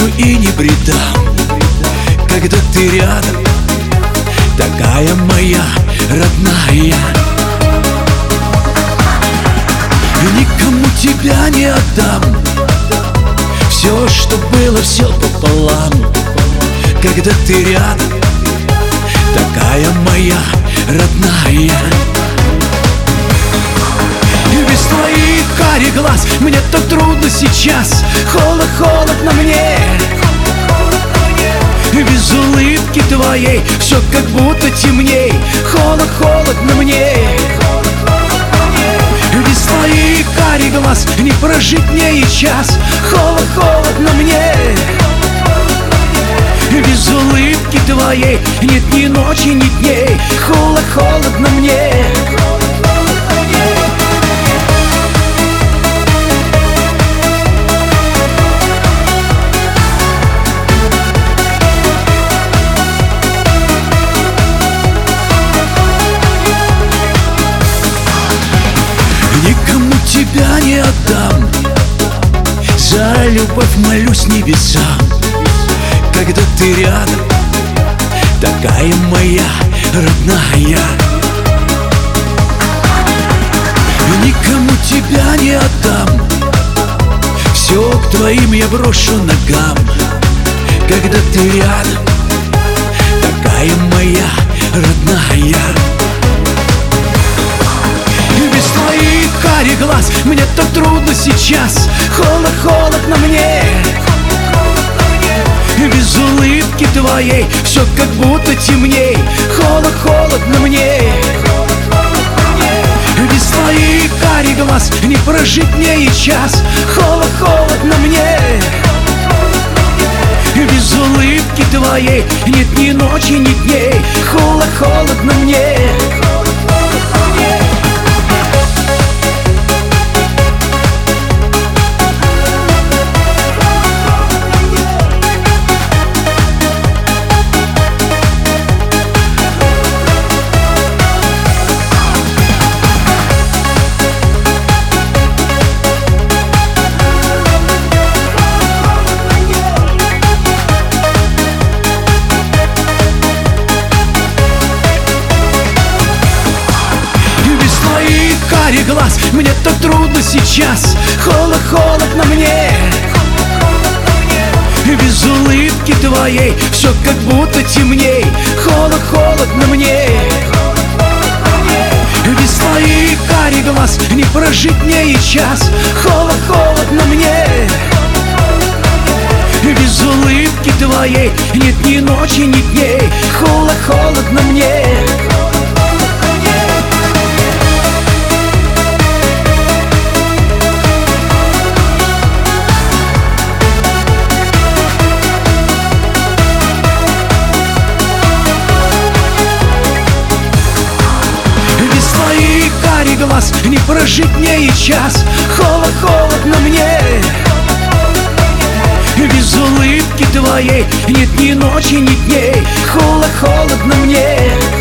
брошу и не предам, когда ты рядом, такая моя родная. Никому тебя не отдам, все, что было, все пополам, когда ты рядом, такая моя родная. Без твоих карих глаз мне так трудно сейчас, холодно мне. Без улыбки твоей все как будто темней, холодно мне. Без твоих карих глаз не прожить мне и час, холодно мне. Без улыбки твоей нет ни ночи, ни дней, холодно мне. Никому тебя не отдам, за любовь молюсь небесам, когда ты рядом, такая моя родная. Никому тебя не отдам, все к твоим я брошу ногам, когда ты рядом, такая моя родная. Без твоих карих глаз мне так трудно сейчас, холодно мне. Без улыбки твоей все как будто темней, холодно мне. Без твоих карих глаз не прожить мне и час, холодно мне. Без улыбки твоей нет ни ночи, ни дней, холодно мне. Глаз мне так трудно сейчас, холодно мне. Без улыбки твоей все как будто темней, холодно мне. Без твоих карих глаз не прожить мне и час, холодно мне. Без улыбки твоей нет ни ночи, ни дней, холодно мне. Глаз не прожить мне и час, холодно мне. Без улыбки твоей нет ни ночи, ни дней, холодно мне.